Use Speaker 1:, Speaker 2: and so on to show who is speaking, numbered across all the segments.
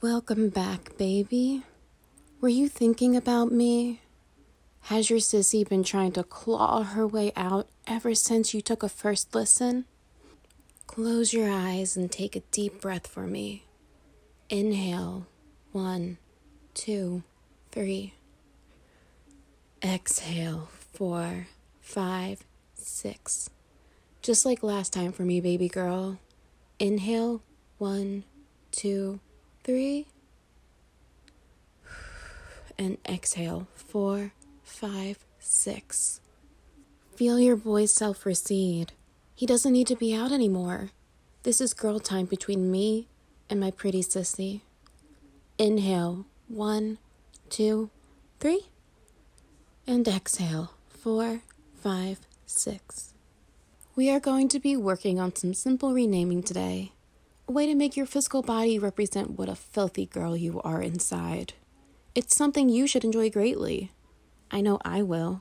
Speaker 1: Welcome back, baby. Were you thinking about me? Has your sissy been trying to claw her way out ever since you took a first listen? Close your eyes and take a deep breath for me. Inhale, 1, 2, 3. Exhale, 4, 5, 6. Just like last time for me, baby girl. Inhale, 1, 2, 3. And exhale, 4, 5, 6. Feel your boy's self recede. He doesn't need to be out anymore. This is girl time between me and my pretty sissy. Inhale, 1, 2, 3. And exhale, 4, 5, 6. We are going to be working on some simple renaming today. A way to make your physical body represent what a filthy girl you are inside. It's something you should enjoy greatly. I know I will.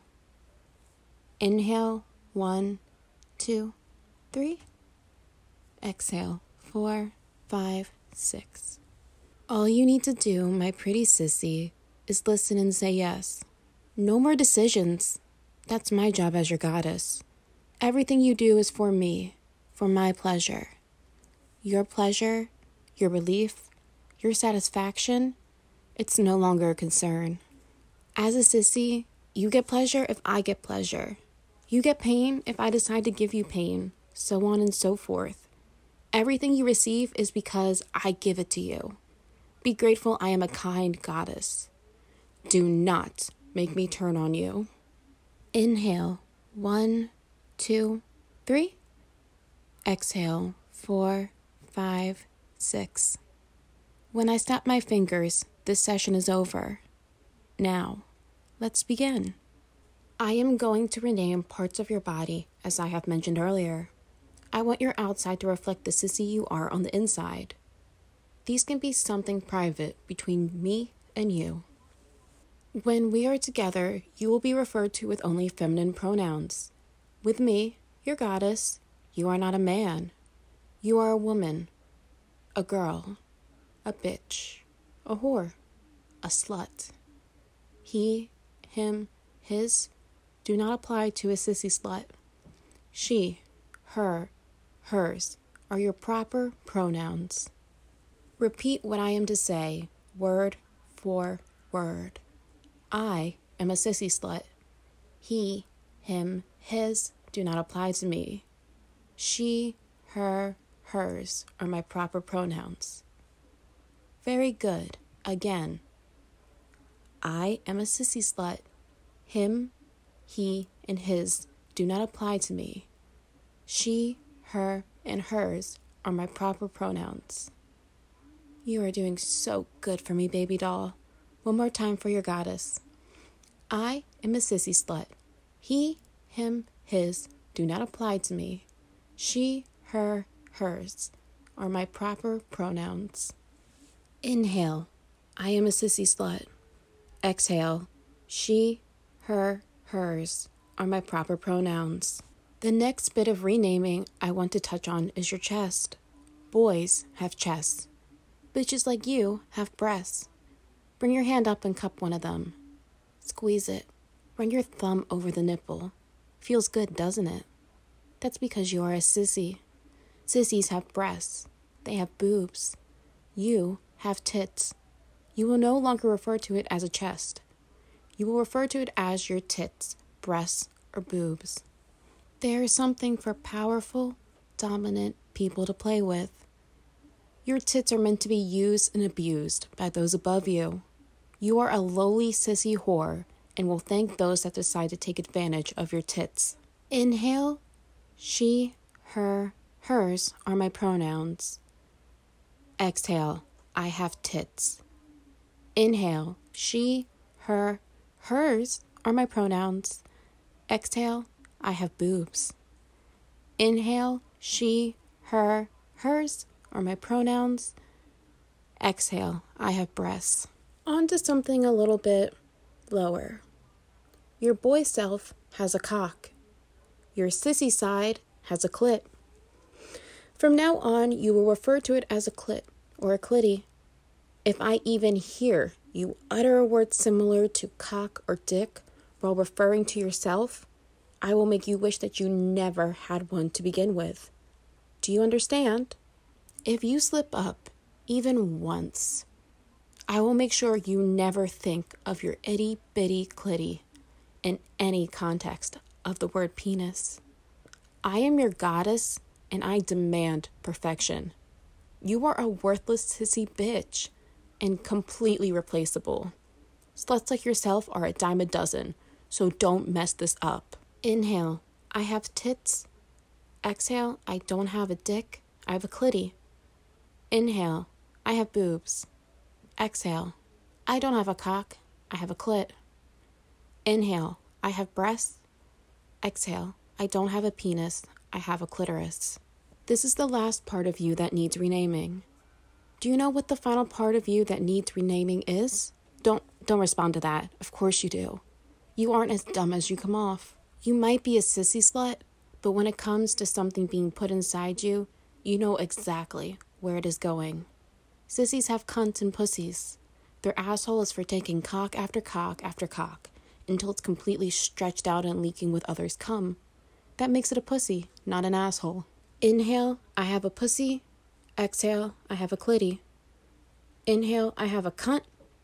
Speaker 1: Inhale, 1, 2, 3. Exhale, 4, 5, 6. All you need to do, my pretty sissy, is listen and say yes. No more decisions. That's my job as your goddess. Everything you do is for me, for my pleasure. Your pleasure, your relief, your satisfaction, it's no longer a concern. As a sissy, you get pleasure if I get pleasure. You get pain if I decide to give you pain, so on and so forth. Everything you receive is because I give it to you. Be grateful I am a kind goddess. Do not make me turn on you. Inhale, 1, 2, 3. Exhale, 4, 5, 6. When I snap my fingers, this session is over. Now, let's begin. I am going to rename parts of your body, as I have mentioned earlier. I want your outside to reflect the sissy you are on the inside. These can be something private between me and you. When we are together, you will be referred to with only feminine pronouns. With me, your goddess, you are not a man. You are a woman, a girl, a bitch, a whore, a slut. He, him, his do not apply to a sissy slut. She, her, hers are your proper pronouns. Repeat what I am to say, word for word. I am a sissy slut. He, him, his do not apply to me. She, her, hers are my proper pronouns. Very good. Again. I am a sissy slut. Him, he, and his do not apply to me. She, her, and hers are my proper pronouns. You are doing so good for me, baby doll. One more time for your goddess. I am a sissy slut. He, him, his do not apply to me. She, her, hers are my proper pronouns. Inhale, I am a sissy slut. Exhale, she, her, hers are my proper pronouns. The next bit of renaming I want to touch on is your chest. Boys have chests. Bitches like you have breasts. Bring your hand up and cup one of them. Squeeze it. Run your thumb over the nipple. Feels good, doesn't it? That's because you are a sissy. Sissies have breasts. They have boobs. You have tits. You will no longer refer to it as a chest. You will refer to it as your tits, breasts, or boobs. There is something for powerful, dominant people to play with. Your tits are meant to be used and abused by those above you. You are a lowly sissy whore and will thank those that decide to take advantage of your tits. Inhale, she, her, hers are my pronouns. Exhale, I have tits. Inhale, she, her, hers are my pronouns. Exhale, I have boobs. Inhale, she, her, hers are my pronouns. Exhale, I have breasts. On to something a little bit lower. Your boy self has a cock. Your sissy side has a clit. From now on, you will refer to it as a clit or a clitty. If I even hear you utter a word similar to cock or dick while referring to yourself, I will make you wish that you never had one to begin with. Do you understand? If you slip up even once, I will make sure you never think of your itty bitty clitty in any context of the word penis. I am your goddess and I demand perfection. You are a worthless sissy bitch and completely replaceable. Sluts like yourself are a dime a dozen, so don't mess this up. Inhale, I have tits. Exhale, I don't have a dick, I have a clitty. Inhale, I have boobs. Exhale, I don't have a cock, I have a clit. Inhale, I have breasts. Exhale, I don't have a penis, I have a clitoris. This is the last part of you that needs renaming. Do you know what the final part of you that needs renaming is? Don't respond to that. Of course you do. You aren't as dumb as you come off. You might be a sissy slut, but when it comes to something being put inside you, you know exactly where it is going. Sissies have cunts and pussies. Their asshole is for taking cock after cock after cock until it's completely stretched out and leaking with others' cum. That makes it a pussy, not an asshole. Inhale, I have a pussy. Exhale, I have a clitty. Inhale, I have a cunt.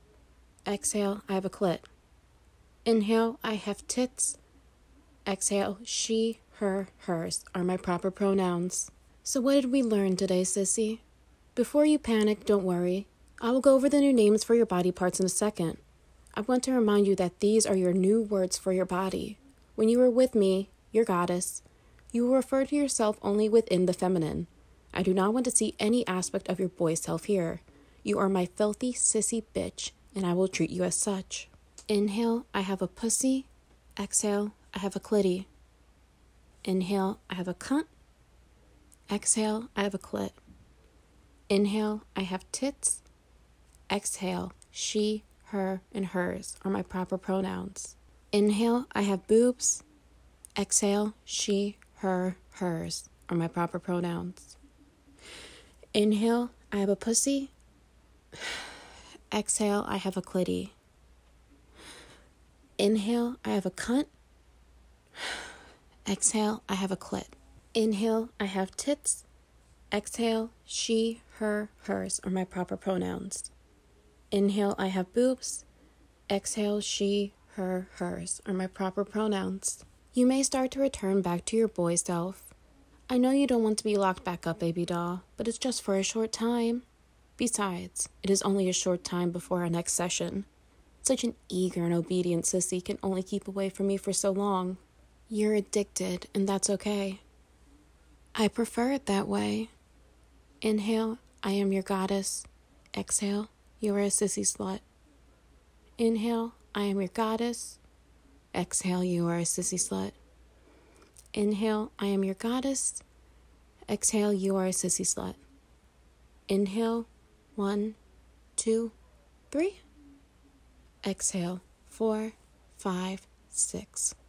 Speaker 1: Exhale, I have a clit. Inhale, I have tits. Exhale, she, her, hers are my proper pronouns. So what did we learn today, sissy? Before you panic, don't worry. I will go over the new names for your body parts in a second. I want to remind you that these are your new words for your body. When you are with me, your goddess, you will refer to yourself only within the feminine. I do not want to see any aspect of your boy self here. You are my filthy, sissy bitch, and I will treat you as such. Inhale, I have a pussy. Exhale, I have a clitty. Inhale, I have a cunt. Exhale, I have a clit. Inhale, I have tits. Exhale, she, her, and hers are my proper pronouns. Inhale, I have boobs. Exhale, she, her, hers are my proper pronouns. Inhale, I have a pussy. Exhale, I have a clitty. Inhale, I have a cunt. Exhale, I have a clit. Inhale, I have tits. Exhale, she, her, hers are my proper pronouns. Inhale, I have boobs. Exhale, she, her, hers are my proper pronouns. You may start to return back to your boy self. I know you don't want to be locked back up, baby doll, but it's just for a short time. Besides, it is only a short time before our next session. Such an eager and obedient sissy can only keep away from me for so long. You're addicted, and that's okay. I prefer it that way. Inhale, I am your goddess. Exhale, you are a sissy slut. Inhale, I am your goddess. Exhale, you are a sissy slut. Inhale, I am your goddess. Exhale, you are a sissy slut. Inhale, 1, 2, 3. Exhale, 4, 5, 6.